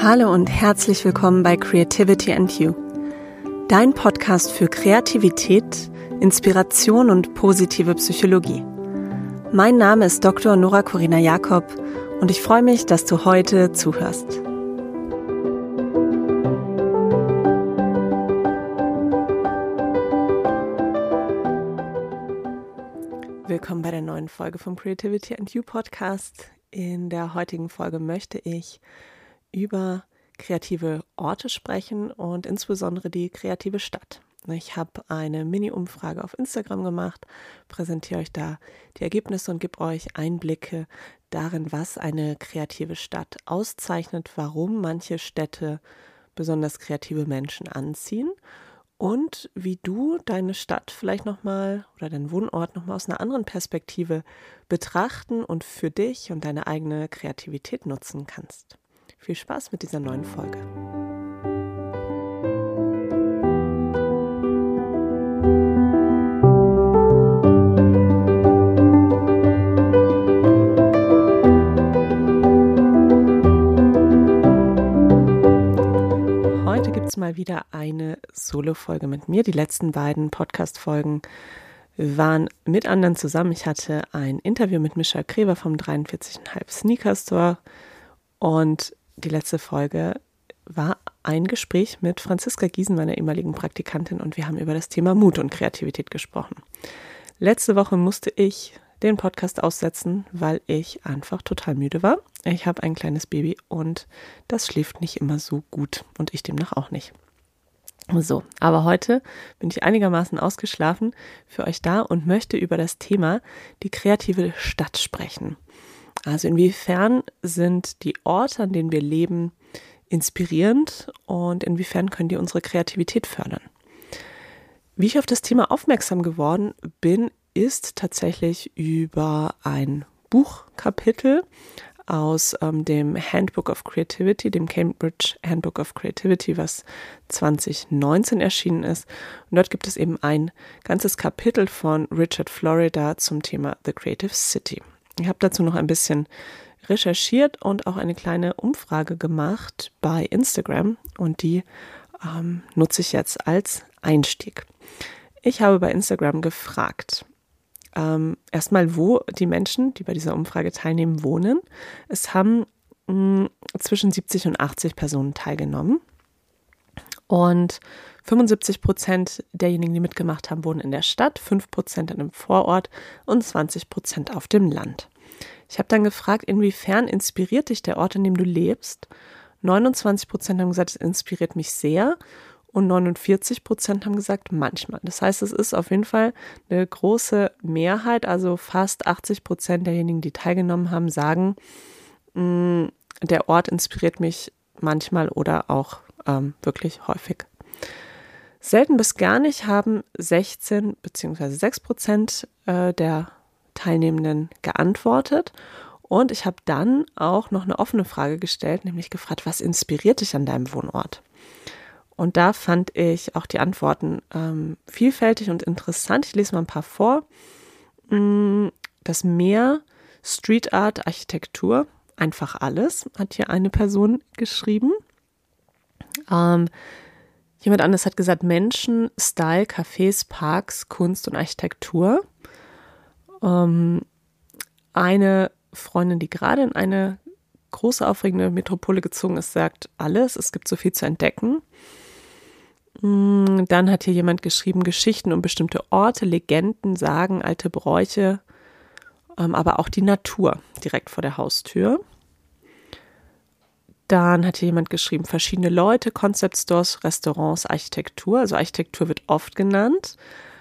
Hallo und herzlich willkommen bei Creativity and You, dein Podcast für Kreativität, Inspiration und positive Psychologie. Mein Name ist Dr. Nora Corina Jakob und ich freue mich, dass du heute zuhörst. Willkommen bei der neuen Folge vom Creativity and You Podcast. In der heutigen Folge möchte ich über kreative Orte sprechen und insbesondere die kreative Stadt. Ich habe eine Mini-Umfrage auf Instagram gemacht, präsentiere euch da die Ergebnisse und gebe euch Einblicke darin, was eine kreative Stadt auszeichnet, warum manche Städte besonders kreative Menschen anziehen und wie du deine Stadt vielleicht nochmal oder deinen Wohnort nochmal aus einer anderen Perspektive betrachten und für dich und deine eigene Kreativität nutzen kannst. Viel Spaß mit dieser neuen Folge. Heute gibt es mal wieder eine Solo-Folge mit mir. Die letzten beiden Podcast-Folgen waren mit anderen zusammen. Ich hatte ein Interview mit Michael Kreber vom 43,5 Sneaker Store und die letzte Folge war ein Gespräch mit Franziska Giesen, meiner ehemaligen Praktikantin, und wir haben über das Thema Mut und Kreativität gesprochen. Letzte Woche musste ich den Podcast aussetzen, weil ich einfach total müde war. Ich habe ein kleines Baby und das schläft nicht immer so gut und ich demnach auch nicht. So, aber heute bin ich einigermaßen ausgeschlafen für euch da und möchte über das Thema die kreative Stadt sprechen. Also inwiefern sind die Orte, an denen wir leben, inspirierend und inwiefern können die unsere Kreativität fördern? Wie ich auf das Thema aufmerksam geworden bin, ist tatsächlich über ein Buchkapitel aus dem Handbook of Creativity, dem Cambridge Handbook of Creativity, was 2019 erschienen ist. Und dort gibt es eben ein ganzes Kapitel von Richard Florida zum Thema The Creative City. Ich habe dazu noch ein bisschen recherchiert und auch eine kleine Umfrage gemacht bei Instagram und die nutze ich jetzt als Einstieg. Ich habe bei Instagram gefragt, erstmal, wo die Menschen, die bei dieser Umfrage teilnehmen, wohnen. Es haben zwischen 70 und 80 Personen teilgenommen und 75% derjenigen, die mitgemacht haben, wohnen in der Stadt, 5% in einem Vorort und 20% auf dem Land. Ich habe dann gefragt, inwiefern inspiriert dich der Ort, in dem du lebst? 29% haben gesagt, es inspiriert mich sehr und 49% haben gesagt, manchmal. Das heißt, es ist auf jeden Fall eine große Mehrheit, also fast 80% derjenigen, die teilgenommen haben, sagen, der Ort inspiriert mich manchmal oder auch wirklich häufig. Selten bis gar nicht haben 16 bzw. 6% der Teilnehmenden geantwortet. Und ich habe dann auch noch eine offene Frage gestellt, nämlich gefragt, was inspiriert dich an deinem Wohnort? Und da fand ich auch die Antworten vielfältig und interessant. Ich lese mal ein paar vor. Das Meer, Street Art, Architektur, einfach alles, hat hier eine Person geschrieben. Jemand anderes hat gesagt, Menschen, Style, Cafés, Parks, Kunst und Architektur. Eine Freundin, die gerade in eine große, aufregende Metropole gezogen ist, sagt alles. Es gibt so viel zu entdecken. Dann hat hier jemand geschrieben, Geschichten um bestimmte Orte, Legenden, Sagen, alte Bräuche, aber auch die Natur direkt vor der Haustür. Dann hat hier jemand geschrieben, verschiedene Leute, Concept Stores, Restaurants, Architektur. Also Architektur wird oft genannt,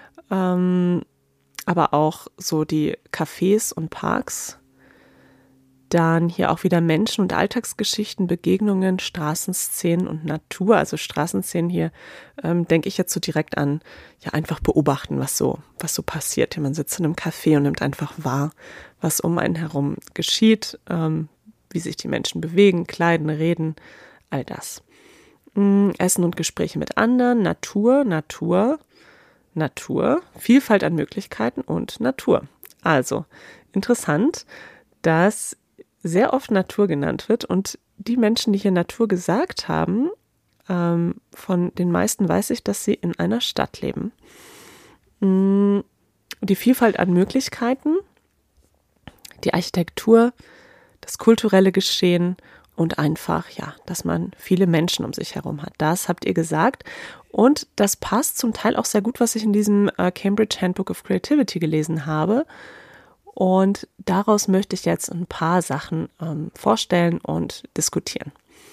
aber auch so die Cafés und Parks. Dann hier auch wieder Menschen und Alltagsgeschichten, Begegnungen, Straßenszenen und Natur. Also Straßenszenen hier denke ich jetzt so direkt an, ja, einfach beobachten, was so passiert. Ja, man sitzt in einem Café und nimmt einfach wahr, was um einen herum geschieht, wie sich die Menschen bewegen, kleiden, reden, all das. Essen und Gespräche mit anderen, Natur, Vielfalt an Möglichkeiten und Natur. Also interessant, dass sehr oft Natur genannt wird und die Menschen, die hier Natur gesagt haben, von den meisten weiß ich, dass sie in einer Stadt leben. Die Vielfalt an Möglichkeiten, die Architektur, das kulturelle Geschehen und einfach, dass man viele Menschen um sich herum hat. Das habt ihr gesagt. Und das passt zum Teil auch sehr gut, was ich in diesem Cambridge Handbook of Creativity gelesen habe. Und daraus möchte ich jetzt ein paar Sachen vorstellen und diskutieren.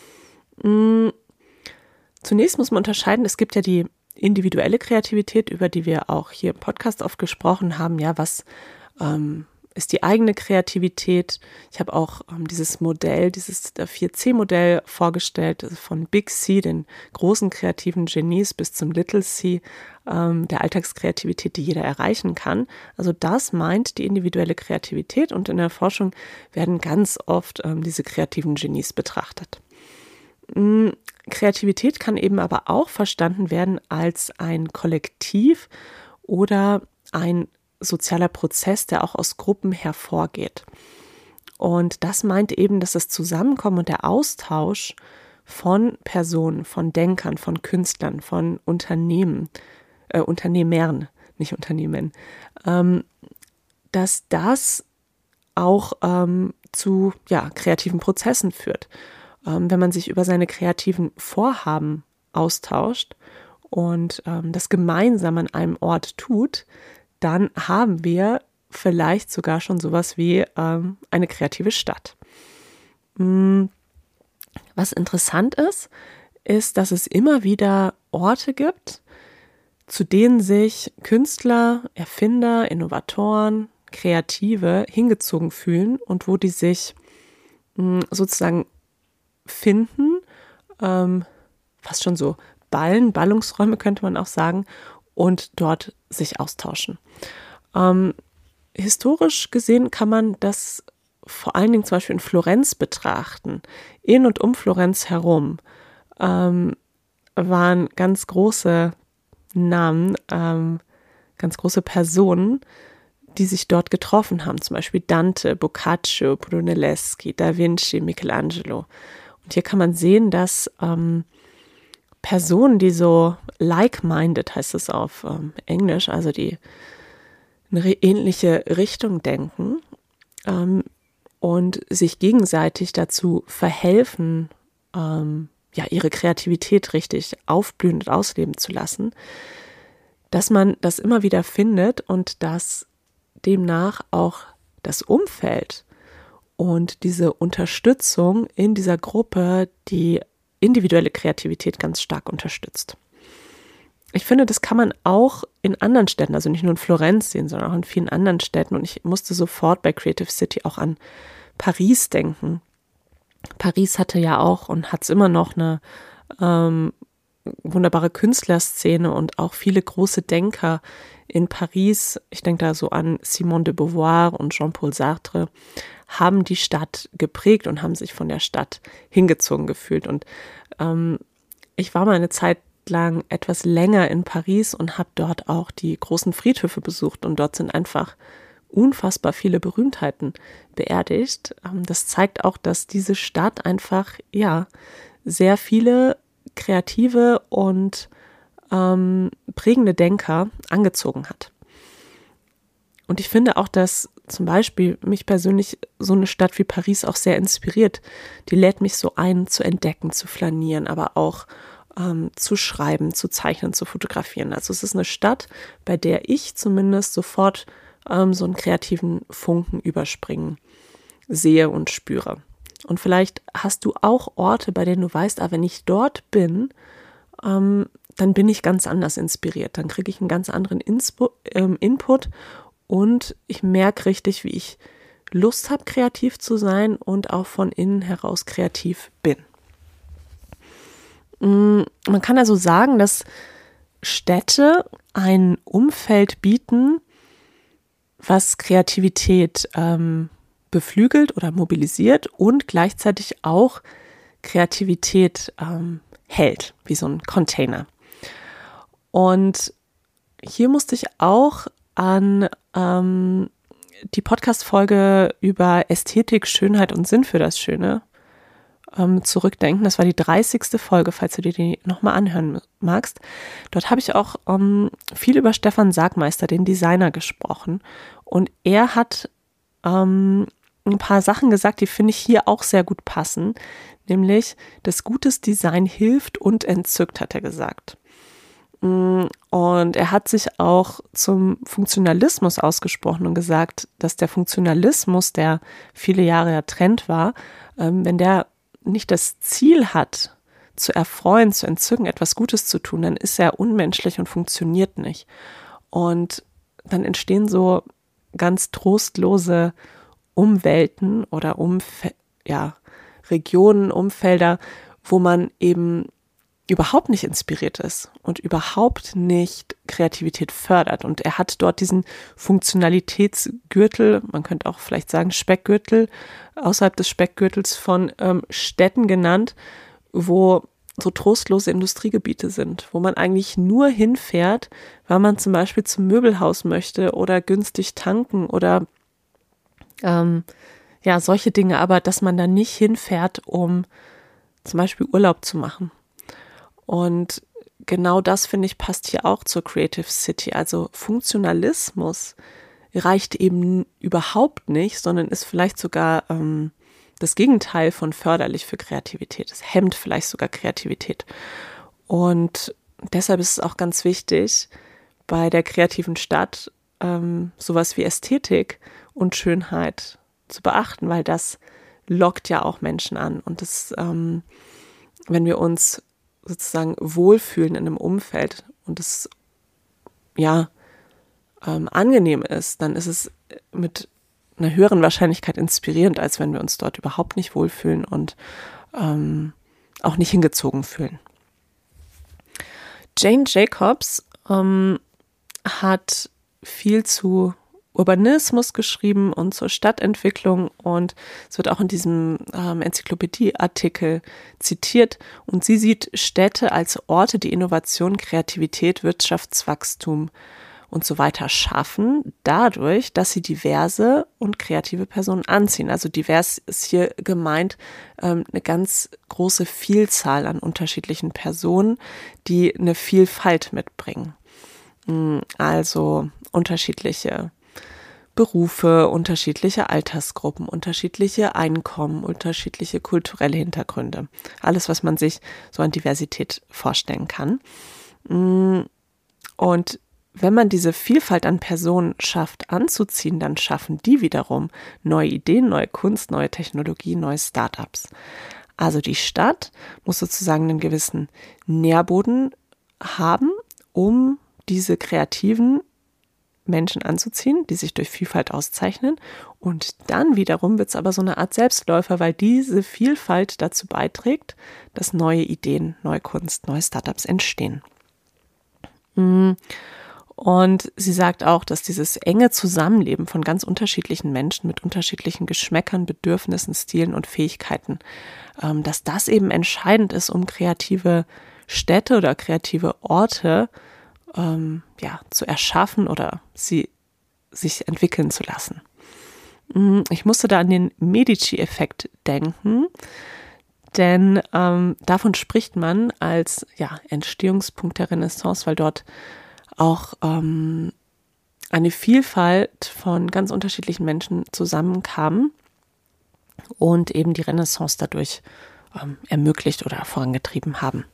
Zunächst muss man unterscheiden, es gibt ja die individuelle Kreativität, über die wir auch hier im Podcast oft gesprochen haben. Ja, was ist die eigene Kreativität? Ich habe auch dieses Modell, dieses 4C-Modell vorgestellt, von Big C, den großen kreativen Genies, bis zum Little C, der Alltagskreativität, die jeder erreichen kann. Also das meint die individuelle Kreativität, und in der Forschung werden ganz oft diese kreativen Genies betrachtet. Kreativität kann eben aber auch verstanden werden als ein Kollektiv oder ein sozialer Prozess, der auch aus Gruppen hervorgeht. Und das meint eben, dass das Zusammenkommen und der Austausch von Personen, von Denkern, von Künstlern, von Unternehmern, nicht Unternehmen, dass das auch zu kreativen Prozessen führt. Wenn man sich über seine kreativen Vorhaben austauscht und das gemeinsam an einem Ort tut, dann haben wir vielleicht sogar schon sowas wie eine kreative Stadt. Was interessant ist, dass es immer wieder Orte gibt, zu denen sich Künstler, Erfinder, Innovatoren, Kreative hingezogen fühlen und wo die sich sozusagen finden, fast schon so Ballungsräume könnte man auch sagen, und dort sich austauschen. Historisch gesehen kann man das vor allen Dingen zum Beispiel in Florenz betrachten. In und um Florenz herum waren ganz große Namen, ganz große Personen, die sich dort getroffen haben. Zum Beispiel Dante, Boccaccio, Brunelleschi, Da Vinci, Michelangelo. Und hier kann man sehen, dass Personen, die so like-minded, heißt es auf Englisch, also die eine ähnliche Richtung denken und sich gegenseitig dazu verhelfen, ihre Kreativität richtig aufblühen und ausleben zu lassen, dass man das immer wieder findet und dass demnach auch das Umfeld und diese Unterstützung in dieser Gruppe die individuelle Kreativität ganz stark unterstützt. Ich finde, das kann man auch in anderen Städten, also nicht nur in Florenz sehen, sondern auch in vielen anderen Städten. Und ich musste sofort bei Creative City auch an Paris denken. Paris hatte ja auch und hat es immer noch eine wunderbare Künstlerszene und auch viele große Denker in Paris. Ich denke da so an Simone de Beauvoir und Jean-Paul Sartre, haben die Stadt geprägt und haben sich von der Stadt hingezogen gefühlt. Und ich war mal eine Zeit lang etwas länger in Paris und habe dort auch die großen Friedhöfe besucht. Und dort sind einfach unfassbar viele Berühmtheiten beerdigt. Das zeigt auch, dass diese Stadt einfach, sehr viele kreative und prägende Denker angezogen hat. Und ich finde auch, dass zum Beispiel mich persönlich so eine Stadt wie Paris auch sehr inspiriert. Die lädt mich so ein, zu entdecken, zu flanieren, aber auch zu schreiben, zu zeichnen, zu fotografieren. Also es ist eine Stadt, bei der ich zumindest sofort so einen kreativen Funken überspringen sehe und spüre. Und vielleicht hast du auch Orte, bei denen du weißt, wenn ich dort bin, dann bin ich ganz anders inspiriert. Dann kriege ich einen ganz anderen Input und ich merke richtig, wie ich Lust habe, kreativ zu sein und auch von innen heraus kreativ bin. Man kann also sagen, dass Städte ein Umfeld bieten, was Kreativität beflügelt oder mobilisiert und gleichzeitig auch Kreativität hält, wie so ein Container. Und hier musste ich auch an die Podcast-Folge über Ästhetik, Schönheit und Sinn für das Schöne zurückdenken. Das war die 30. Folge, falls du dir die nochmal anhören magst. Dort habe ich auch viel über Stefan Sagmeister, den Designer, gesprochen. Und er hat ein paar Sachen gesagt, die finde ich hier auch sehr gut passen. Nämlich, dass gutes Design hilft und entzückt, hat er gesagt. Und er hat sich auch zum Funktionalismus ausgesprochen und gesagt, dass der Funktionalismus, der viele Jahre ja Trend war, wenn der nicht das Ziel hat, zu erfreuen, zu entzücken, etwas Gutes zu tun, dann ist er unmenschlich und funktioniert nicht. Und dann entstehen so ganz trostlose Umwelten oder Regionen, Umfelder, wo man eben überhaupt nicht inspiriert ist und überhaupt nicht Kreativität fördert. Und er hat dort diesen Funktionalitätsgürtel, man könnte auch vielleicht sagen Speckgürtel, außerhalb des Speckgürtels von Städten genannt, wo so trostlose Industriegebiete sind, wo man eigentlich nur hinfährt, weil man zum Beispiel zum Möbelhaus möchte oder günstig tanken oder solche Dinge, aber dass man da nicht hinfährt, um zum Beispiel Urlaub zu machen. Und genau das, finde ich, passt hier auch zur Creative City. Also Funktionalismus reicht eben überhaupt nicht, sondern ist vielleicht sogar das Gegenteil von förderlich für Kreativität. Es hemmt vielleicht sogar Kreativität. Und deshalb ist es auch ganz wichtig, bei der kreativen Stadt sowas wie Ästhetik und Schönheit zu beachten, weil das lockt ja auch Menschen an. Und das, wenn wir uns sozusagen wohlfühlen in einem Umfeld und es angenehm ist, dann ist es mit einer höheren Wahrscheinlichkeit inspirierend, als wenn wir uns dort überhaupt nicht wohlfühlen und auch nicht hingezogen fühlen. Jane Jacobs hat viel zu Urbanismus geschrieben und zur Stadtentwicklung und es wird auch in diesem Enzyklopädie-Artikel zitiert und sie sieht Städte als Orte, die Innovation, Kreativität, Wirtschaftswachstum und so weiter schaffen, dadurch, dass sie diverse und kreative Personen anziehen. Also divers ist hier gemeint eine ganz große Vielzahl an unterschiedlichen Personen, die eine Vielfalt mitbringen. Also unterschiedliche Berufe, unterschiedliche Altersgruppen, unterschiedliche Einkommen, unterschiedliche kulturelle Hintergründe. Alles, was man sich so an Diversität vorstellen kann. Und wenn man diese Vielfalt an Personen schafft anzuziehen, dann schaffen die wiederum neue Ideen, neue Kunst, neue Technologie, neue Startups. Also die Stadt muss sozusagen einen gewissen Nährboden haben, um diese kreativen Menschen anzuziehen, die sich durch Vielfalt auszeichnen. Und dann wiederum wird es aber so eine Art Selbstläufer, weil diese Vielfalt dazu beiträgt, dass neue Ideen, neue Kunst, neue Startups entstehen. Und sie sagt auch, dass dieses enge Zusammenleben von ganz unterschiedlichen Menschen mit unterschiedlichen Geschmäckern, Bedürfnissen, Stilen und Fähigkeiten, dass das eben entscheidend ist, um kreative Städte oder kreative Orte zu erschaffen oder sie sich entwickeln zu lassen. Ich musste da an den Medici-Effekt denken, denn davon spricht man als Entstehungspunkt der Renaissance, weil dort auch eine Vielfalt von ganz unterschiedlichen Menschen zusammenkam und eben die Renaissance dadurch ermöglicht oder vorangetrieben haben.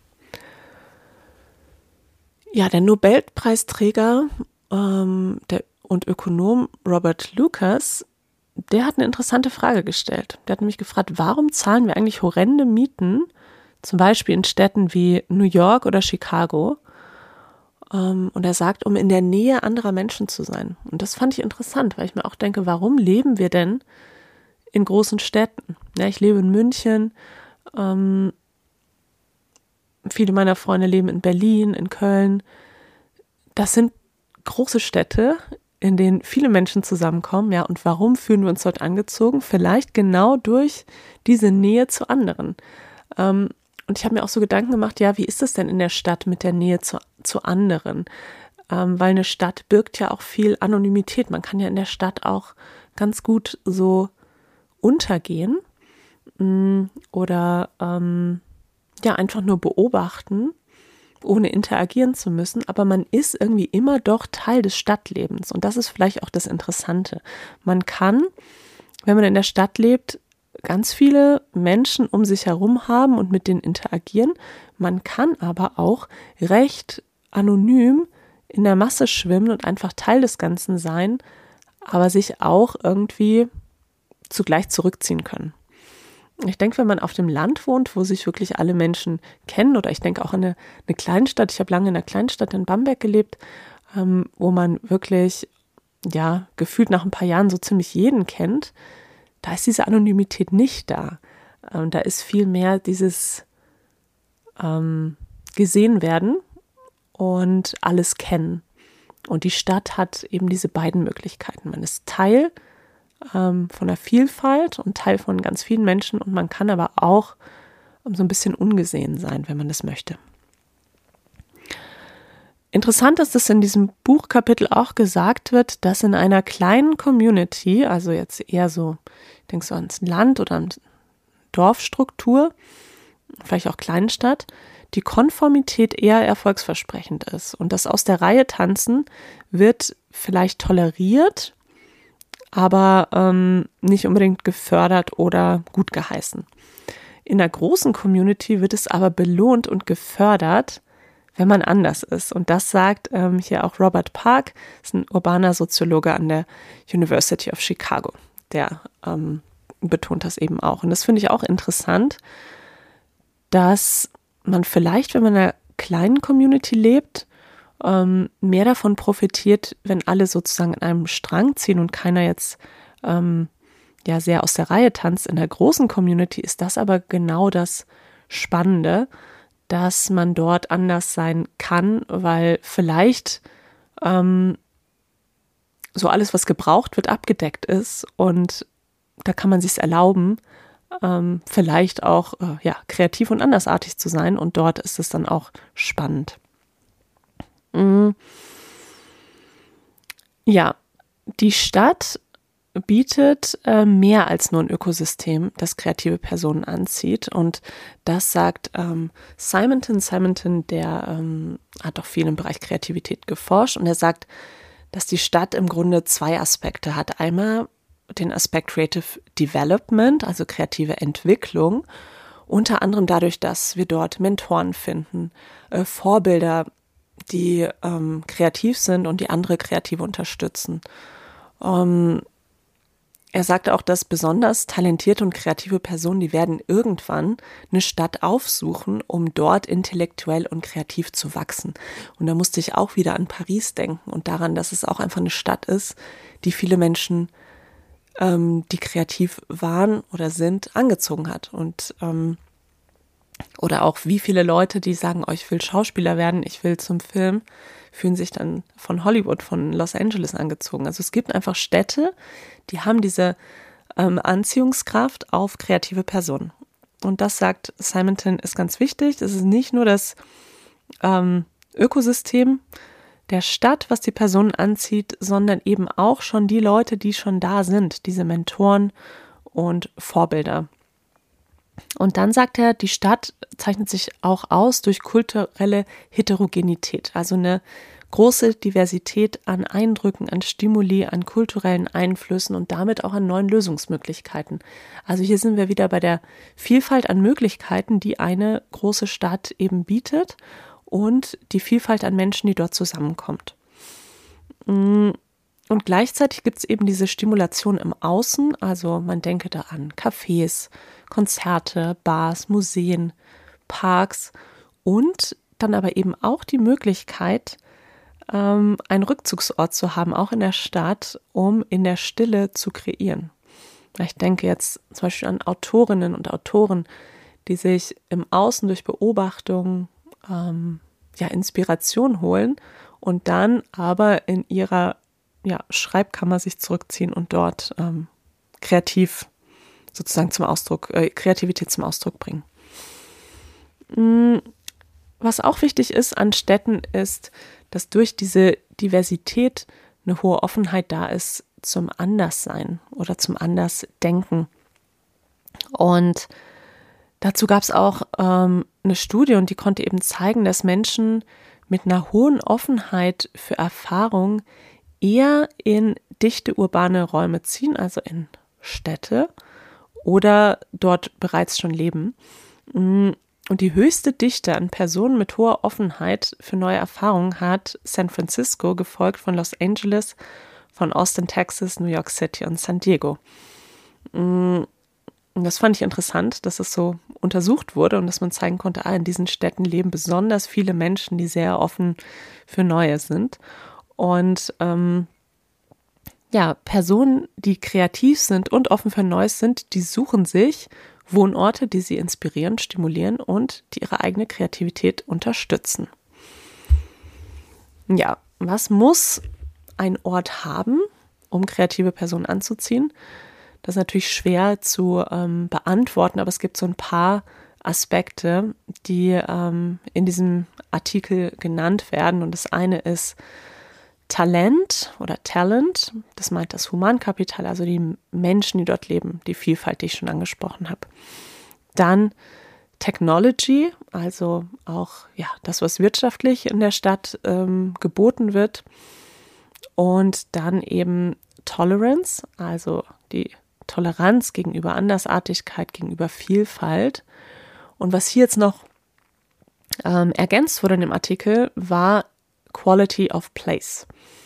Ja, der Nobelpreisträger und Ökonom Robert Lucas, der hat eine interessante Frage gestellt. Der hat nämlich gefragt, warum zahlen wir eigentlich horrende Mieten, zum Beispiel in Städten wie New York oder Chicago? Und er sagt, um in der Nähe anderer Menschen zu sein. Und das fand ich interessant, weil ich mir auch denke, warum leben wir denn in großen Städten? Ja, ich lebe in München, viele meiner Freunde leben in Berlin, in Köln. Das sind große Städte, in denen viele Menschen zusammenkommen. Ja, und warum fühlen wir uns dort angezogen? Vielleicht genau durch diese Nähe zu anderen. Und ich habe mir auch so Gedanken gemacht, ja, wie ist es denn in der Stadt mit der Nähe zu anderen? Weil eine Stadt birgt ja auch viel Anonymität. Man kann ja in der Stadt auch ganz gut so untergehen. oder einfach nur beobachten, ohne interagieren zu müssen, aber man ist irgendwie immer doch Teil des Stadtlebens und das ist vielleicht auch das Interessante. Man kann, wenn man in der Stadt lebt, ganz viele Menschen um sich herum haben und mit denen interagieren. Man kann aber auch recht anonym in der Masse schwimmen und einfach Teil des Ganzen sein, aber sich auch irgendwie zugleich zurückziehen können. Ich denke, wenn man auf dem Land wohnt, wo sich wirklich alle Menschen kennen, oder ich denke auch an eine Kleinstadt, ich habe lange in einer Kleinstadt in Bamberg gelebt, wo man wirklich, gefühlt nach ein paar Jahren so ziemlich jeden kennt, da ist diese Anonymität nicht da. Da ist viel mehr dieses gesehen werden und alles kennen. Und die Stadt hat eben diese beiden Möglichkeiten. Man ist Teil von der Vielfalt und Teil von ganz vielen Menschen und man kann aber auch so ein bisschen ungesehen sein, wenn man das möchte. Interessant ist, dass in diesem Buchkapitel auch gesagt wird, dass in einer kleinen Community, also jetzt eher so, ich denke so ans Land oder an Dorfstruktur, vielleicht auch Kleinstadt, die Konformität eher erfolgsversprechend ist. Und das aus der Reihe tanzen wird vielleicht toleriert, aber nicht unbedingt gefördert oder gut geheißen. In der großen Community wird es aber belohnt und gefördert, wenn man anders ist. Und das sagt hier auch Robert Park, ist ein urbaner Soziologe an der University of Chicago. Der betont das eben auch. Und das finde ich auch interessant, dass man vielleicht, wenn man in einer kleinen Community lebt, mehr davon profitiert, wenn alle sozusagen an einem Strang ziehen und keiner jetzt sehr aus der Reihe tanzt. In der großen Community ist das aber genau das Spannende, dass man dort anders sein kann, weil vielleicht so alles, was gebraucht wird, abgedeckt ist und da kann man sich's erlauben, vielleicht auch kreativ und andersartig zu sein und dort ist es dann auch spannend. Ja, die Stadt bietet mehr als nur ein Ökosystem, das kreative Personen anzieht. Und das sagt Simonton. Simonton, der hat auch viel im Bereich Kreativität geforscht. Und er sagt, dass die Stadt im Grunde zwei Aspekte hat. Einmal den Aspekt Creative Development, also kreative Entwicklung. Unter anderem dadurch, dass wir dort Mentoren finden, Vorbilder, die kreativ sind und die andere Kreative unterstützen. Er sagte auch, dass besonders talentierte und kreative Personen, die werden irgendwann eine Stadt aufsuchen, um dort intellektuell und kreativ zu wachsen. Und da musste ich auch wieder an Paris denken und daran, dass es auch einfach eine Stadt ist, die viele Menschen, die kreativ waren oder sind, angezogen hat. Und oder auch wie viele Leute, die sagen, oh, ich will Schauspieler werden, ich will zum Film, fühlen sich dann von Hollywood, von Los Angeles angezogen. Also es gibt einfach Städte, die haben diese Anziehungskraft auf kreative Personen. Und das, sagt Simonton, ist ganz wichtig. Das ist nicht nur das Ökosystem der Stadt, was die Personen anzieht, sondern eben auch schon die Leute, die schon da sind, diese Mentoren und Vorbilder. Und dann sagt er, die Stadt zeichnet sich auch aus durch kulturelle Heterogenität, also eine große Diversität an Eindrücken, an Stimuli, an kulturellen Einflüssen und damit auch an neuen Lösungsmöglichkeiten. Also hier sind wir wieder bei der Vielfalt an Möglichkeiten, die eine große Stadt eben bietet und die Vielfalt an Menschen, die dort zusammenkommt. Und gleichzeitig gibt es eben diese Stimulation im Außen, also man denke da an Cafés, Konzerte, Bars, Museen, Parks und dann aber eben auch die Möglichkeit, einen Rückzugsort zu haben, auch in der Stadt, um in der Stille zu kreieren. Ich denke jetzt zum Beispiel an Autorinnen und Autoren, die sich im Außen durch Beobachtung Inspiration holen und dann aber in ihrer Schreibkammer sich zurückziehen und dort kreativ sozusagen Kreativität zum Ausdruck bringen. Was auch wichtig ist an Städten ist, dass durch diese Diversität eine hohe Offenheit da ist zum Anderssein oder zum Andersdenken. Und dazu gab es auch eine Studie und die konnte eben zeigen, dass Menschen mit einer hohen Offenheit für Erfahrung eher in dichte urbane Räume ziehen, also in Städte oder dort bereits schon leben. Und die höchste Dichte an Personen mit hoher Offenheit für neue Erfahrungen hat San Francisco, gefolgt von Los Angeles, von Austin, Texas, New York City und San Diego. Und das fand ich interessant, dass es so untersucht wurde und dass man zeigen konnte, in diesen Städten leben besonders viele Menschen, die sehr offen für Neues sind. Und Personen, die kreativ sind und offen für Neues sind, die suchen sich Wohnorte, die sie inspirieren, stimulieren und die ihre eigene Kreativität unterstützen. Ja, was muss ein Ort haben, um kreative Personen anzuziehen? Das ist natürlich schwer zu beantworten, aber es gibt so ein paar Aspekte, die in diesem Artikel genannt werden. Und das eine ist Talent, das meint das Humankapital, also die Menschen, die dort leben, die Vielfalt, die ich schon angesprochen habe. Dann Technology, also auch das, was wirtschaftlich in der Stadt geboten wird. Und dann eben Tolerance, also die Toleranz gegenüber Andersartigkeit, gegenüber Vielfalt. Und was hier jetzt noch ergänzt wurde in dem Artikel, war Quality of Place.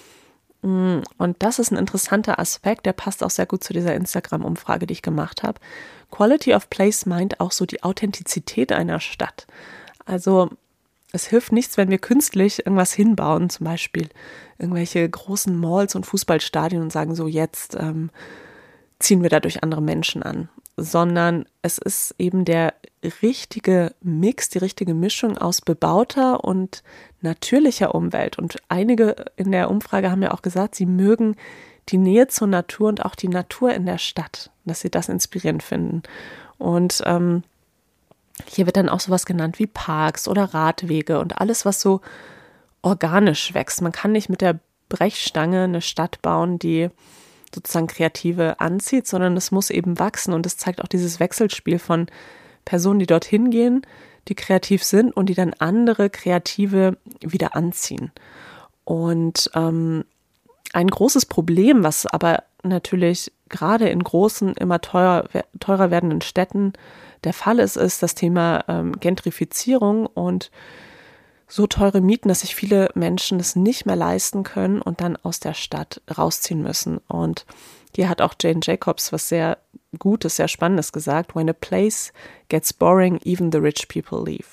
Und das ist ein interessanter Aspekt, der passt auch sehr gut zu dieser Instagram-Umfrage, die ich gemacht habe. Quality of Place meint auch so die Authentizität einer Stadt. Also es hilft nichts, wenn wir künstlich irgendwas hinbauen, zum Beispiel irgendwelche großen Malls und Fußballstadien und sagen so, jetzt ziehen wir dadurch andere Menschen an, sondern es ist eben der richtige Mix, die richtige Mischung aus bebauter und natürlicher Umwelt. Und einige in der Umfrage haben ja auch gesagt, sie mögen die Nähe zur Natur und auch die Natur in der Stadt, dass sie das inspirierend finden. Und hier wird dann auch sowas genannt wie Parks oder Radwege und alles, was so organisch wächst. Man kann nicht mit der Brechstange eine Stadt bauen, die sozusagen Kreative anzieht, sondern es muss eben wachsen. Und es zeigt auch dieses Wechselspiel von Personen, die dorthin gehen, die kreativ sind und die dann andere Kreative wieder anziehen. Und ein großes Problem, was aber natürlich gerade in großen, immer teurer werdenden Städten der Fall ist das Thema Gentrifizierung und so teure Mieten, dass sich viele Menschen das nicht mehr leisten können und dann aus der Stadt rausziehen müssen. Und hier hat auch Jane Jacobs was sehr Gutes, sehr Spannendes gesagt. When a place gets boring, even the rich people leave.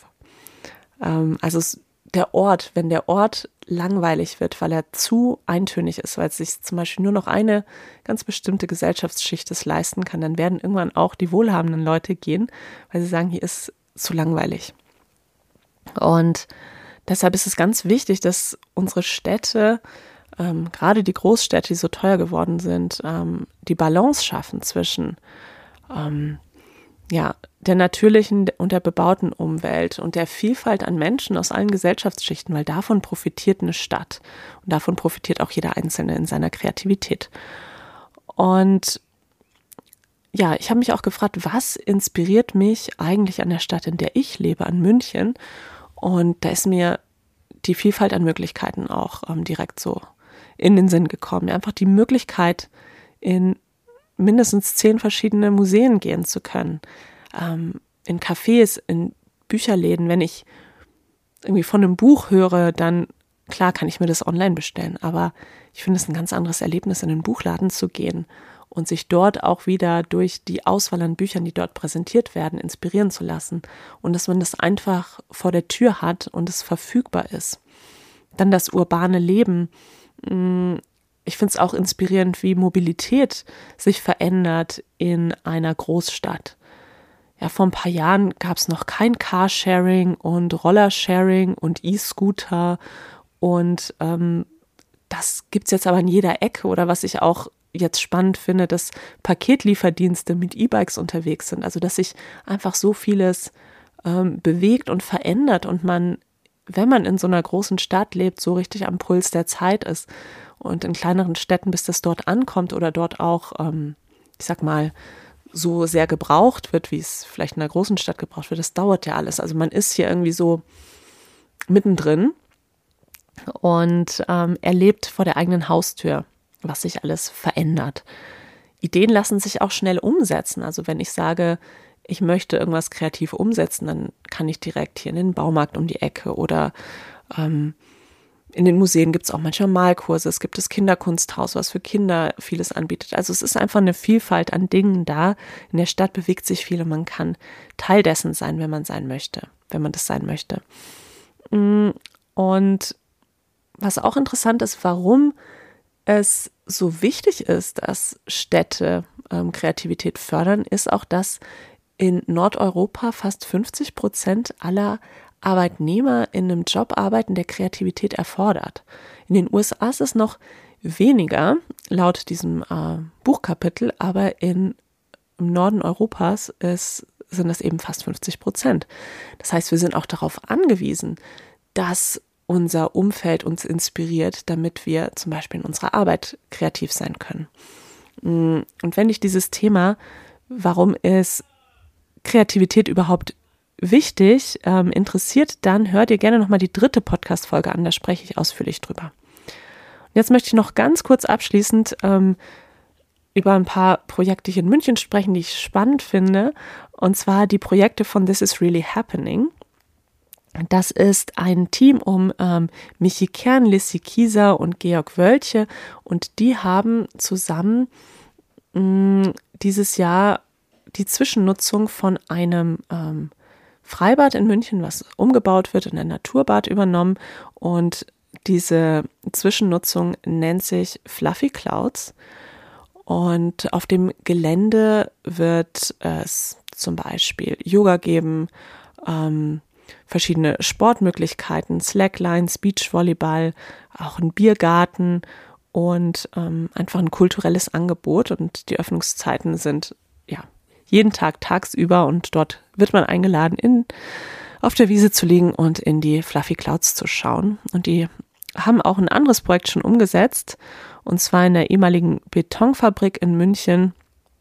Wenn der Ort langweilig wird, weil er zu eintönig ist, weil es sich zum Beispiel nur noch eine ganz bestimmte Gesellschaftsschicht es leisten kann, dann werden irgendwann auch die wohlhabenden Leute gehen, weil sie sagen, hier ist zu langweilig. Und deshalb ist es ganz wichtig, dass unsere Städte, gerade die Großstädte, die so teuer geworden sind, die Balance schaffen zwischen der natürlichen und der bebauten Umwelt und der Vielfalt an Menschen aus allen Gesellschaftsschichten, weil davon profitiert eine Stadt und davon profitiert auch jeder Einzelne in seiner Kreativität. Und ja, ich habe mich auch gefragt, was inspiriert mich eigentlich an der Stadt, in der ich lebe, an München? Und da ist mir die Vielfalt an Möglichkeiten auch direkt so in den Sinn gekommen. Einfach die Möglichkeit, in mindestens 10 verschiedene Museen gehen zu können, in Cafés, in Bücherläden. Wenn ich irgendwie von einem Buch höre, dann klar kann ich mir das online bestellen, aber ich finde es ein ganz anderes Erlebnis, in den Buchladen zu gehen und sich dort auch wieder durch die Auswahl an Büchern, die dort präsentiert werden, inspirieren zu lassen und dass man das einfach vor der Tür hat und es verfügbar ist. Dann das urbane Leben. Ich finde es auch inspirierend, wie Mobilität sich verändert in einer Großstadt. Ja, vor ein paar Jahren gab es noch kein Carsharing und Rollersharing und E-Scooter und das gibt es jetzt aber in jeder Ecke. Oder was ich auch jetzt spannend finde, dass Paketlieferdienste mit E-Bikes unterwegs sind. Also dass sich einfach so vieles bewegt und verändert und man, wenn man in so einer großen Stadt lebt, so richtig am Puls der Zeit ist. Und in kleineren Städten, bis das dort ankommt oder dort auch, so sehr gebraucht wird, wie es vielleicht in einer großen Stadt gebraucht wird. Das dauert ja alles. Also man ist hier irgendwie so mittendrin und erlebt vor der eigenen Haustür, was sich alles verändert. Ideen lassen sich auch schnell umsetzen. Also wenn ich sage, ich möchte irgendwas kreativ umsetzen, dann kann ich direkt hier in den Baumarkt um die Ecke oder in den Museen gibt es auch manchmal Malkurse. Es gibt das Kinderkunsthaus, was für Kinder vieles anbietet. Also es ist einfach eine Vielfalt an Dingen da. In der Stadt bewegt sich viel und man kann Teil dessen sein, wenn man das sein möchte. Und was auch interessant ist, warum es so wichtig ist, dass Städte Kreativität fördern, ist auch, dass in Nordeuropa fast 50% aller Arbeitnehmer in einem Job arbeiten, der Kreativität erfordert. In den USA ist es noch weniger, laut diesem Buchkapitel, aber im Norden Europas sind das eben fast 50%. Das heißt, wir sind auch darauf angewiesen, dass unser Umfeld uns inspiriert, damit wir zum Beispiel in unserer Arbeit kreativ sein können. Und wenn dich dieses Thema, warum ist Kreativität überhaupt wichtig, interessiert, dann hör dir gerne nochmal die 3. Podcast-Folge an, da spreche ich ausführlich drüber. Und jetzt möchte ich noch ganz kurz abschließend über ein paar Projekte hier in München sprechen, die ich spannend finde, und zwar die Projekte von This is Really Happening. Das ist ein Team um Michi Kern, Lissy Kieser und Georg Wölche, und die haben zusammen dieses Jahr die Zwischennutzung von einem Freibad in München, was umgebaut wird, in ein Naturbad übernommen, und diese Zwischennutzung nennt sich Fluffy Clouds, und auf dem Gelände wird es zum Beispiel Yoga geben, verschiedene Sportmöglichkeiten, Slacklines, Beachvolleyball, auch ein Biergarten und einfach ein kulturelles Angebot, und die Öffnungszeiten sind jeden Tag tagsüber, und dort wird man eingeladen, auf der Wiese zu liegen und in die Fluffy Clouds zu schauen. Und die haben auch ein anderes Projekt schon umgesetzt, und zwar in der ehemaligen Betonfabrik in München.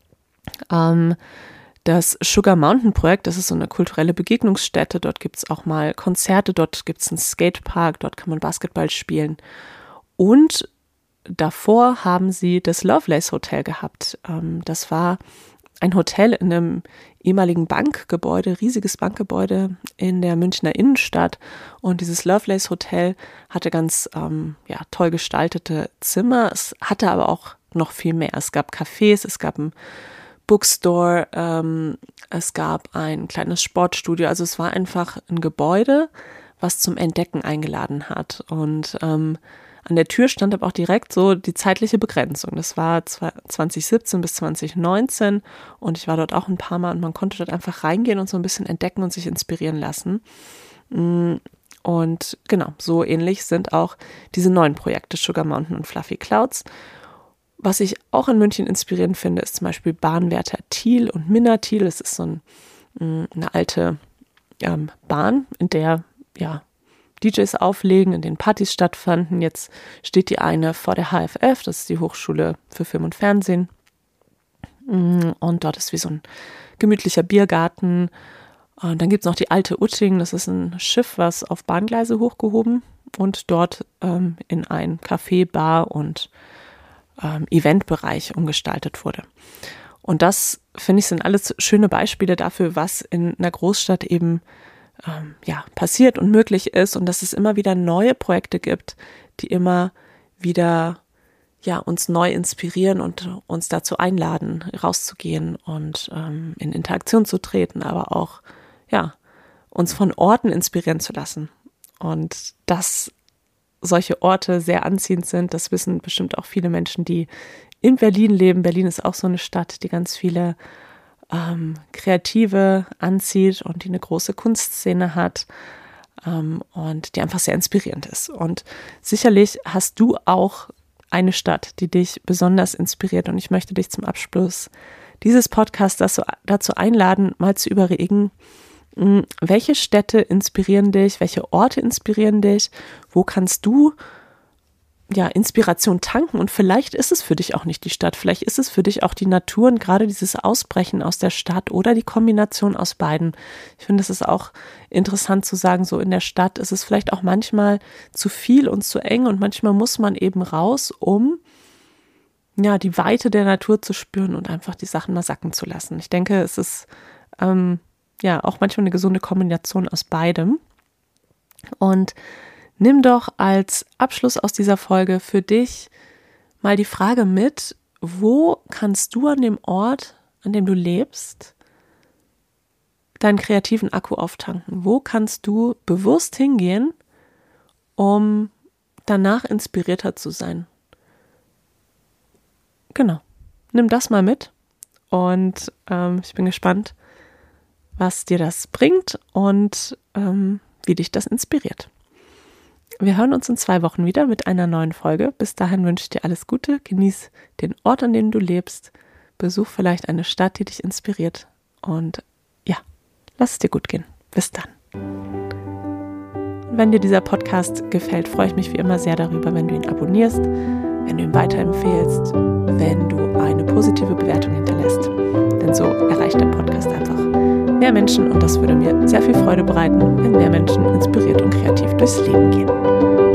Das Sugar Mountain Projekt, das ist so eine kulturelle Begegnungsstätte. Dort gibt es auch mal Konzerte, dort gibt es einen Skatepark, dort kann man Basketball spielen. Und davor haben sie das Lovelace Hotel gehabt. Das war ein Hotel in einem ehemaligen Bankgebäude, riesiges Bankgebäude in der Münchner Innenstadt. Und dieses Lovelace Hotel hatte ganz toll gestaltete Zimmer. Es hatte aber auch noch viel mehr. Es gab Cafés, es gab ein Bookstore, es gab ein kleines Sportstudio. Also es war einfach ein Gebäude, was zum Entdecken eingeladen hat. Und an der Tür stand aber auch direkt so die zeitliche Begrenzung. Das war 2017 bis 2019, und ich war dort auch ein paar Mal, und man konnte dort einfach reingehen und so ein bisschen entdecken und sich inspirieren lassen. Und genau, so ähnlich sind auch diese neuen Projekte Sugar Mountain und Fluffy Clouds. Was ich auch in München inspirierend finde, ist zum Beispiel Bahnwärter Thiel und Minna Thiel. Das ist so eine alte Bahn, in der DJs auflegen, in denen Partys stattfanden. Jetzt steht die eine vor der HFF, das ist die Hochschule für Film und Fernsehen. Und dort ist wie so ein gemütlicher Biergarten. Und dann gibt es noch die alte Utting, das ist ein Schiff, was auf Bahngleise hochgehoben und dort in ein Café, Bar und Eventbereich umgestaltet wurde. Und das, finde ich, sind alles schöne Beispiele dafür, was in einer Großstadt eben passiert und möglich ist, und dass es immer wieder neue Projekte gibt, die immer wieder uns neu inspirieren und uns dazu einladen, rauszugehen und in Interaktion zu treten, aber auch uns von Orten inspirieren zu lassen. Und dass solche Orte sehr anziehend sind, das wissen bestimmt auch viele Menschen, die in Berlin leben. Berlin ist auch so eine Stadt, die ganz viele Kreative anzieht und die eine große Kunstszene hat und die einfach sehr inspirierend ist. Und sicherlich hast du auch eine Stadt, die dich besonders inspiriert, und ich möchte dich zum Abschluss dieses Podcasts dazu einladen, mal zu überlegen, welche Städte inspirieren dich, welche Orte inspirieren dich, wo kannst du Inspiration tanken, und vielleicht ist es für dich auch nicht die Stadt, vielleicht ist es für dich auch die Natur und gerade dieses Ausbrechen aus der Stadt oder die Kombination aus beiden. Ich finde, es ist auch interessant zu sagen, so in der Stadt ist es vielleicht auch manchmal zu viel und zu eng und manchmal muss man eben raus, um die Weite der Natur zu spüren und einfach die Sachen mal sacken zu lassen. Ich denke, es ist auch manchmal eine gesunde Kombination aus beidem. Und nimm doch als Abschluss aus dieser Folge für dich mal die Frage mit, wo kannst du an dem Ort, an dem du lebst, deinen kreativen Akku auftanken? Wo kannst du bewusst hingehen, um danach inspirierter zu sein? Genau, nimm das mal mit und ich bin gespannt, was dir das bringt und wie dich das inspiriert. Wir hören uns in 2 Wochen wieder mit einer neuen Folge. Bis dahin wünsche ich dir alles Gute. Genieß den Ort, an dem du lebst. Besuch vielleicht eine Stadt, die dich inspiriert. Und lass es dir gut gehen. Bis dann. Und wenn dir dieser Podcast gefällt, freue ich mich wie immer sehr darüber, wenn du ihn abonnierst, wenn du ihn weiterempfehlst, wenn du eine positive Bewertung hinterlässt. Denn so erreicht der Podcast einfach mehr Menschen und das würde mir sehr viel Freude bereiten, wenn mehr Menschen inspiriert und kreativ durchs Leben gehen.